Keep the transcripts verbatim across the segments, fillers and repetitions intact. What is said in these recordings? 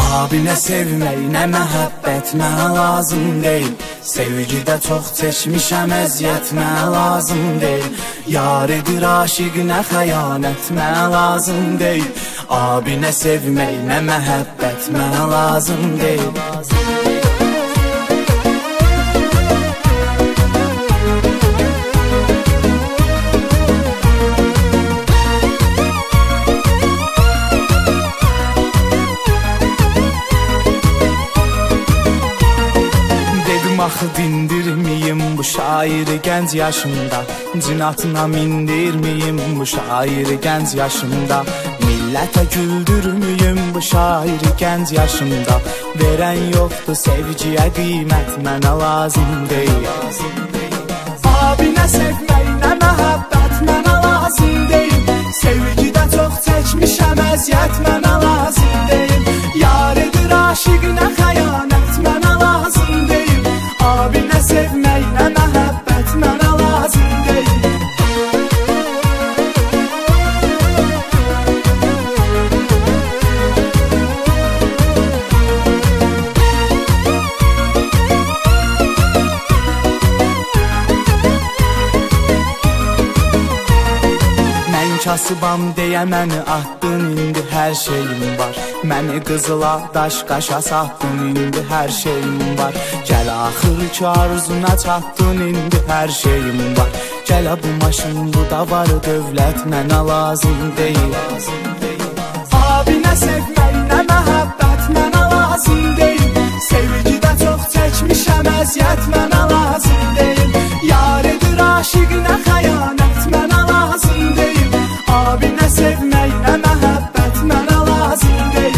Abi nə sevmək, nə məhəbbət mənə lazım deyil. Sevgidə çox çəkmişəm əziyyət mənə lazım deyil. Yaridir aşiq, nə xəyanət mənə lazım deyil. Abi nə sevmək, nə məhəbbət mənə lazım deyil. Axı dindirmiyim bu şairi gənc yaşımda, cinatına mindirmiyim bu şairi gənc yaşımda. Millətə güldürmüyüm bu şairi gənc yaşımda. Verən yoxdur sevgiyə qiymət mənə lazım deyil. Abi nə sevmək, nə məhəbbət mənə lazım deyil. Sevgidə çox çəkmişəm əziyyət mənə lazım deyil. Yaridir aşiq, nə xəyanət mənə lazım deyil. Abi nə sevmək, nə məhəbbət mənə lazım deyil. Mən kasıbam deyə məni atdın, indi hər şeyim var. Məni qızıla, daş qaşa satdın, indi hər şeyim var. Gəl axır ki arzuna çatdın, indi hər şeyim var. Gələ bu maşın, bu da var dövlət mənə lazım deyil. Abi nə sevmək, nə məhəbbət mənə lazım deyil. Sevgidə çox çəkmişəm əziyyət mənə lazım deyil. Yaridir aşiq, nə xəyanət mənə lazım deyil. Abi nə sevmək, nə məhəbbət mənə lazım deyil.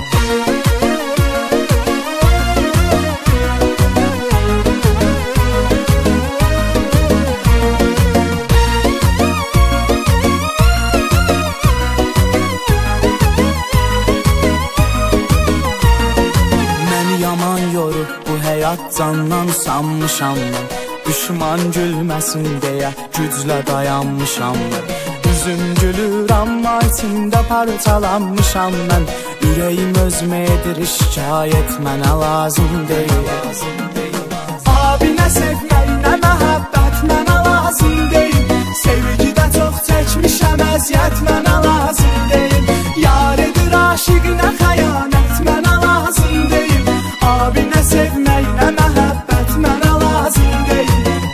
Candan usanmışam mən, düşman gülməsin deyə güclə dayanmışam mən. Üzüm gülür amma içimdə parçalanmışam mən. Ürəyim özümə edir şikayət mənə lazım deyil. Abi nə sevmək, nə məhəbbət mənə lazım deyil. Sevgidə çox çəkmişəm əziyyət mənə lazım deyil. Yaridir aşiq, nə xəyanət mənə lazım deyil. Abi nə sevmək, nə məhəbbət mənə lazım deyil.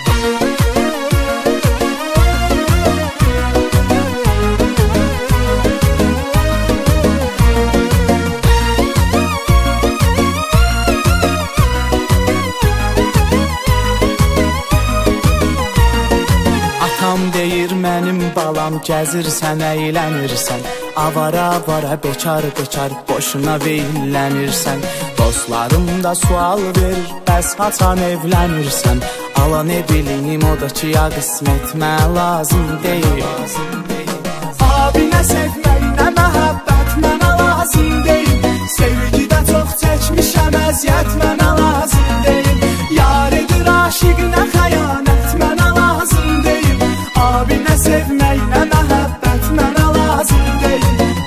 Atam deyir mənim balam, gəzirsən, əylənirsən. Avara-avara, bekar-bekar, boşuna veylənirsən. Dostlarım da sual verir, bəs haçan evlənirsən. Ala ne bilim, o da ki ya qismət mənə lazım deyil. Abi nə sevmək, nə məhəbbət mənə lazım deyil. Sevgidə çox çəkmişəm əziyyət mənə lazım deyil. Yaridir aşiq, nə xəyanət mənə lazım deyil. Abi nə sevmək, nə məhəbbət mənə lazım deyil.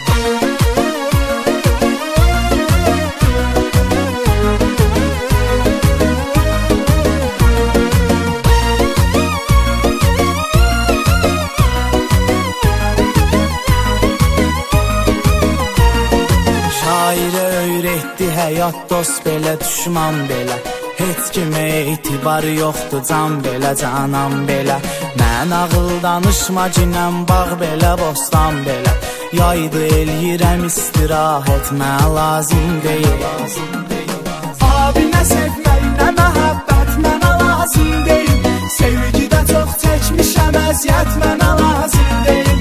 Həyat dost belə, düşman belə. Heç kimə etibar yoxdur, can belə, canan belə. Mən ağıl danışma cinəm, bağ belə, bostan belə. Yaydı eləyirəm istirahət mənə lazım deyil. Abi nə sevmək, nə məhəbbət mənə lazım deyil. Sevgidə çox çəkmişəm əziyyət mənə lazım deyil.